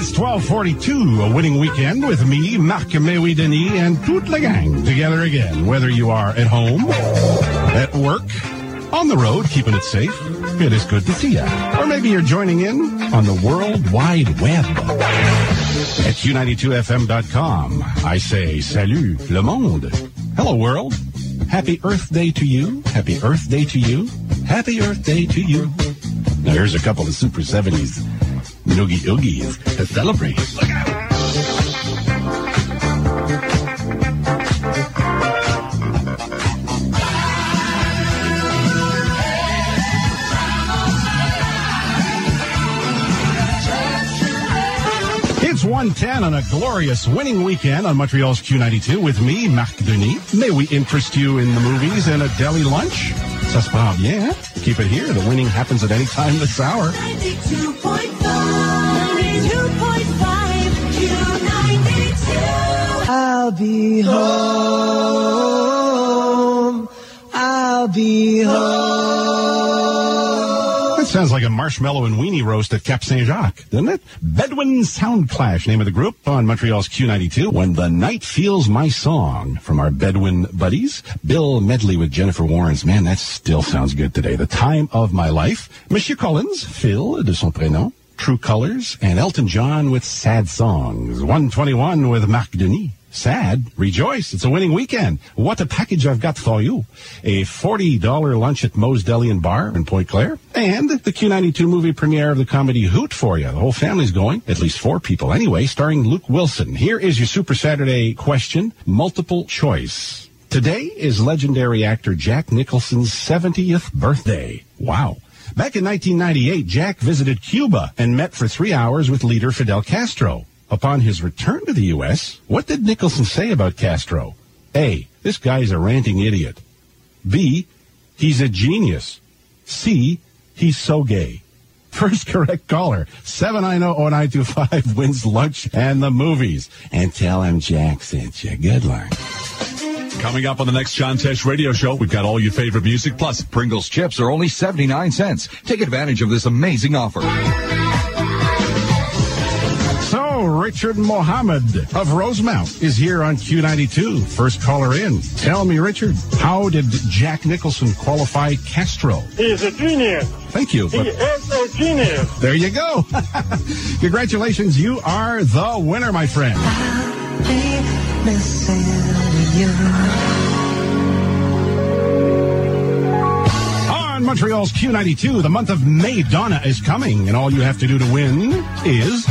It's 12:42, a winning weekend with me, Marc Méoui Denis, and toute la gang together again. Whether you are at home, at work, on the road, keeping it safe, it is good to see you. Or maybe you're joining in on the World Wide Web at Q92FM.com. I say, salut le monde. Hello, world. Happy Earth Day to you. Happy Earth Day to you. Happy Earth Day to you. Now, here's a couple of Super 70s noogie oogies to celebrate. Look out! It's 1:10 on a glorious winning weekend on Montreal's Q92 with me, Marc Denis. May we interest you in the movies and a deli lunch? Ça se passe bien, hein? Keep it here. The winning happens at any time this hour. 92.5, Q92. I'll be home. I'll be home. That sounds like a marshmallow and weenie roast at Cap Saint-Jacques, doesn't it? Bedouin Sound Clash, name of the group on Montreal's Q92. When the Night Feels My Song from our Bedouin buddies. Bill Medley with Jennifer Warnes. Man, that still sounds good today. The Time of My Life. Monsieur Collins, Phil de son prénom. True Colors. And Elton John with Sad Songs. 121 with Marc Denis. Sad. Rejoice. It's a winning weekend. What a package I've got for you. A $40 lunch at Moe's Deli and Bar in Pointe Claire. And the Q92 movie premiere of the comedy Hoot for you. The whole family's going. At least 4 people anyway, starring Luke Wilson. Here is your Super Saturday question. Multiple choice. Today is legendary actor Jack Nicholson's 70th birthday. Wow. Back in 1998, Jack visited Cuba and met for 3 hours with leader Fidel Castro. Upon his return to the U.S., what did Nicholson say about Castro? A, this guy's a ranting idiot. B, he's a genius. C, he's so gay. First correct caller, 790-0925 wins lunch and the movies. And tell him Jack sent you. Good luck. Coming up on the next John Tesh radio show, we've got all your favorite music, plus Pringles chips are only 79 cents. Take advantage of this amazing offer. So, Richard Mohammed of Rosemount is here on Q92. First caller in. Tell me, Richard, how did Jack Nicholson qualify Castro? He's a genius. Thank you. He is a genius. There you go. Congratulations. You are the winner, my friend. I'll be missing you. On Montreal's Q92, the month of May Donna is coming, and all you have to do to win is...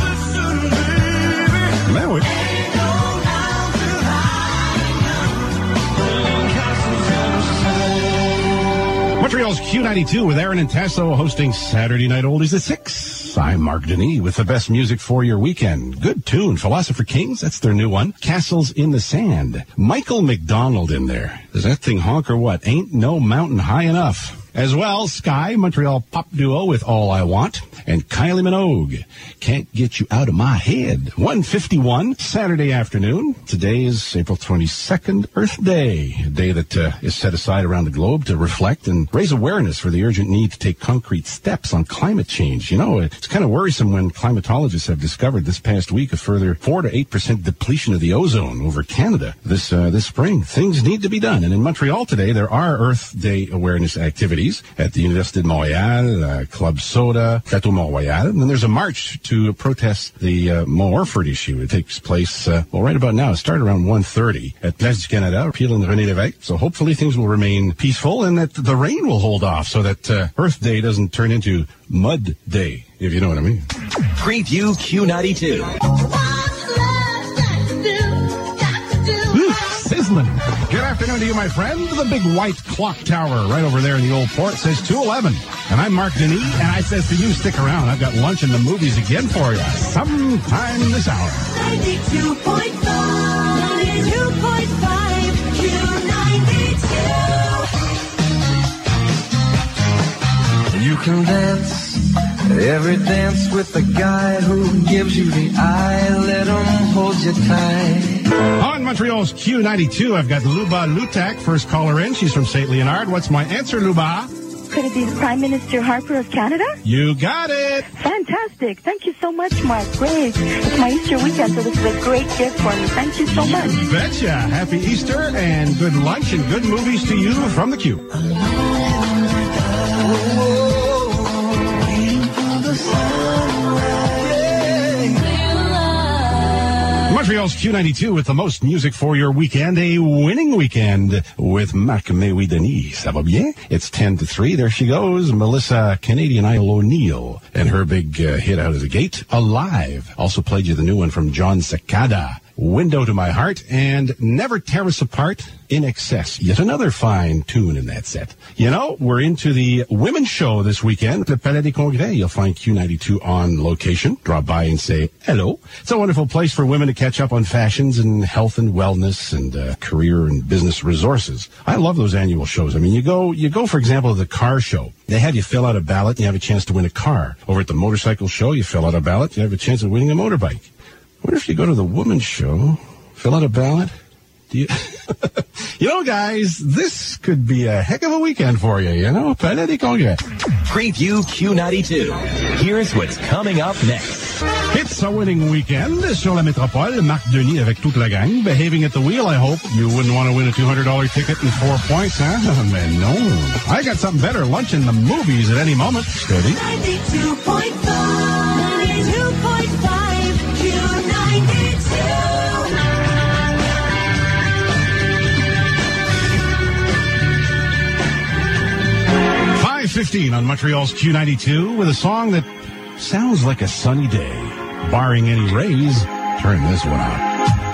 Montreal's Q92 with Aaron and Tasso hosting Saturday Night Oldies at 6. I'm Marc Denis with the best music for your weekend. Good tune. Philosopher Kings, that's their new one. Castles in the Sand. Michael McDonald in there. Does that thing honk or what? Ain't no mountain high enough. As well, Sky, Montreal pop duo with All I Want, and Kylie Minogue, Can't Get You Out of My Head. 1:51, Saturday afternoon. Today is April 22nd, Earth Day, a day that is set aside around the globe to reflect and raise awareness for the urgent need to take concrete steps on climate change. You know, it's kind of worrisome when climatologists have discovered this past week a further 4 to 8% depletion of the ozone over Canada this spring. Things need to be done. And in Montreal today, there are Earth Day awareness activities at the Université de Montréal, Club Soda, Chateau Mont-Royal. And then there's a march to protest the Mont Orford issue. It takes place, right about now. It started around 1:30 at Place du Canada, Peel and René Lévesque. So hopefully things will remain peaceful and that the rain will hold off so that Earth Day doesn't turn into Mud Day, if you know what I mean. Preview Q92. Sizzling. Good afternoon to you, my friend. The big white clock tower right over there in the old port says 2:11. And I'm Marc Denis, and I says to you, stick around. I've got lunch and the movies again for you sometime this hour. 92.5, Q92. You can dance every dance with the guy who gives you the eye. Let him hold you tight. On Montreal's Q92, I've got Luba Lutak, first caller in. She's from St. Leonard. What's my answer, Luba? could it be Prime Minister Harper of Canada? You got it. Fantastic. Thank you so much, Mark. Great. It's my Easter weekend, so this is a great gift for me. Thank you so much. You betcha. Happy Easter and good lunch and good movies to you from the Q. Montreal's Q92 with the most music for your weekend, a winning weekend with Marc Méoui Denis. Ça va bien? It's 10-3. There she goes, Melissa Canadian Idol O'Neill, and her big hit out of the gate, Alive. Also played you the new one from John Cicada, Window to My Heart, and Never Tear Us Apart, In Excess. Yet another fine tune in that set. You know, we're into the women's show this weekend. The Palais des Congrès. You'll find Q92 on location. Drop by and say hello. It's a wonderful place for women to catch up on fashions and health and wellness and career and business resources. I love those annual shows. I mean, you go, for example, to the car show. They have you fill out a ballot and you have a chance to win a car. Over at the motorcycle show, you fill out a ballot, you have a chance of winning a motorbike. What if you go to the women's show, fill out a ballot? You know, guys, this could be a heck of a weekend for you, you know? Palais des Congrès. Preview Q92. Here's what's coming up next. It's a winning weekend sur la métropole. Marc Denis avec toute la gang. Behaving at the wheel, I hope. You wouldn't want to win a $200 ticket and 4 points, huh? Oh, man, no. I got something better. Lunch in the movies at any moment. Steady. 92.5. 92.5. Q92. 5:15 on Montreal's Q92 with a song that sounds like a sunny day. Barring any rays, turn this one out.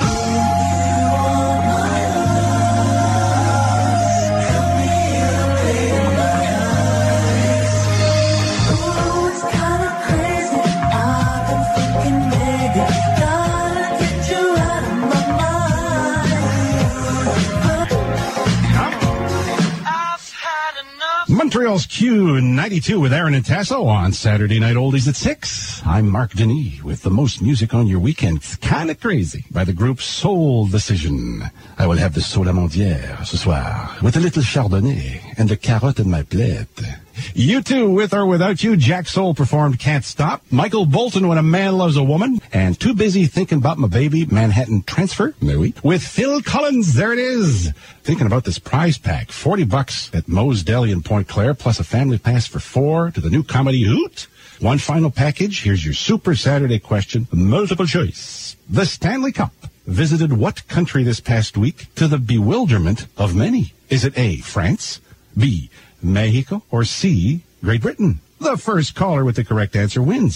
Montreal's Q92 with Aaron and Tasso on Saturday Night Oldies at 6. I'm Marc Denis with the most music on your weekend. It's kind of crazy. By the group Soul Decision. I will have the Soda Mondière ce soir with a little Chardonnay and the carotte in my plate. U2 with or without you. Jack Soul performed Can't Stop. Michael Bolton, When a Man Loves a Woman. And Too Busy Thinking About My Baby, Manhattan Transfer. Oui. With Phil Collins, there it is. Thinking about this prize pack. $40 at Moe's Deli in Point Claire, plus a family pass for 4 to the new comedy Hoot. One final package. Here's your Super Saturday question. Multiple choice. The Stanley Cup visited what country this past week to the bewilderment of many? Is it A, France, B, Mexico, or C, Great Britain? The first caller with the correct answer wins.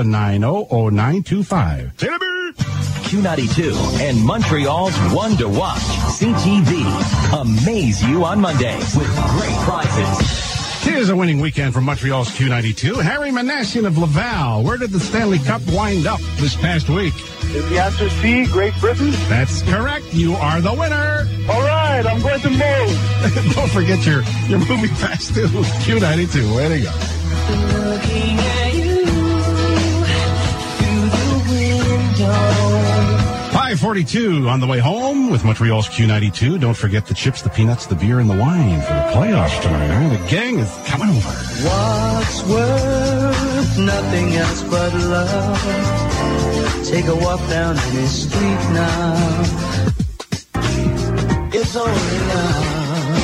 790-0925. Q92 and Montreal's One to Watch, CTV. Amaze you on Monday with great prizes. Here's a winning weekend from Montreal's Q92. Harry Manassian of Laval. Where did the Stanley Cup wind up this past week? Is the answer C, Great Britain? That's correct. You are the winner. All right, I'm going to move. Don't forget your movie pass too. Q92. Way to go. Looking at you through the window. 5:42 on the way home with Montreal's Q92. Don't forget the chips, the peanuts, the beer, and the wine for the playoffs tonight. Huh? The gang is coming over. What's worth nothing else but love? Take a walk down any street now. It's only love.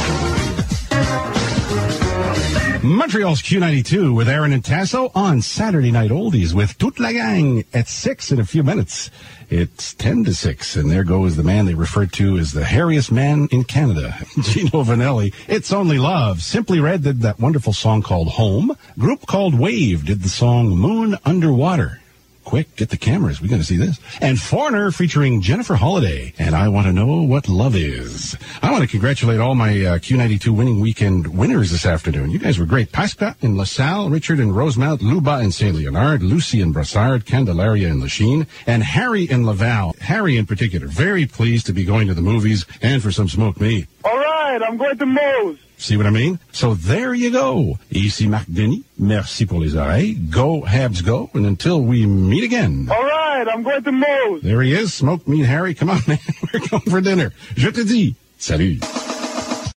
Montreal's Q92 with Aaron and Tasso on Saturday Night Oldies with toute la gang at 6 in a few minutes. It's 10-6, and there goes the man they referred to as the hairiest man in Canada, Gino Vanelli. It's Only Love. Simply Red did that wonderful song called Home. Group called Wave did the song Moon Underwater. Quick, get the cameras. We got to see this. And Foreigner featuring Jennifer Holliday. And I Want to Know What Love Is. I want to congratulate all my Q92 winning weekend winners this afternoon. You guys were great. Pasca in LaSalle, Richard in Rosemount, Luba in St. Leonard, Lucy in Brassard, Candelaria in Lachine, and Harry in Laval. Harry in particular, very pleased to be going to the movies and for some smoked meat. All right, I'm going to Moe's. See what I mean? So there you go. Ici Marc Denis. Merci pour les oreilles. Go, Habs, go. And until we meet again. All right, I'm going to Moe's. There he is. Smoked meat Harry. Come on, man. We're going for dinner. Je te dis. Salut.